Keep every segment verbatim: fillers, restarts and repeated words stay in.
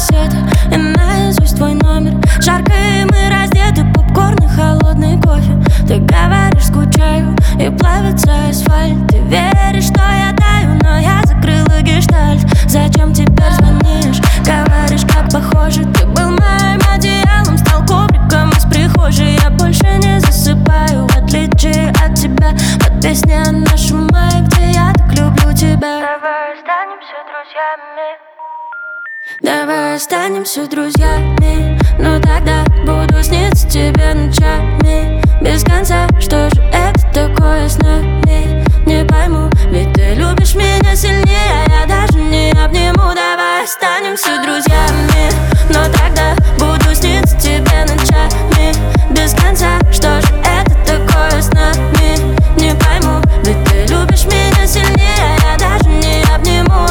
кассеты и наизусть твой номер. Жарко и мы раздеты, попкорн и холодный кофе. Ты говоришь, скучаю, и плавится асфальт. Ты веришь, что я таю, но я закрыла гештальт. Зачем теперь звонишь? Говоришь, как похоже. Ты был моим одеялом, стал ковриком из прихожей. Я больше не засыпаю, в отличие от тебя. Под песни о нашем мае, где я так люблю тебя. Давай останемся друзьями. Давай останемся друзьями. Но тогда буду сниться тебе ночами без конца. Что же это такое с нами? Не пойму, ведь ты любишь меня сильнее, а я даже не обниму. Давай останемся друзьями. Но тогда буду сниться тебе ночами без конца. Что же это такое с нами? Не пойму, ведь ты любишь меня сильнее, а я даже не обниму.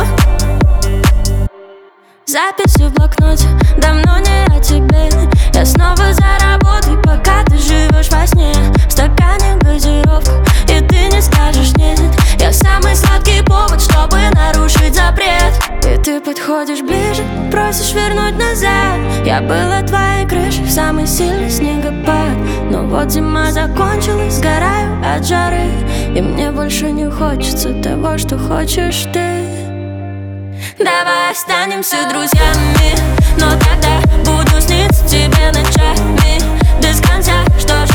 Записи в блокноте, давно не о тебе. Я снова за работой, пока ты живешь во сне. В стакане газировка, и ты не скажешь нет. Я самый сладкий повод, чтобы нарушить запрет. И ты подходишь ближе, просишь вернуть назад. Я была твоей крышей в самый сильный снегопад. Но вот зима закончилась, сгораю от жары. И мне больше не хочется того, что хочешь ты. Давай останемся друзьями. Но тогда буду сниться тебе ночами без конца. Что ж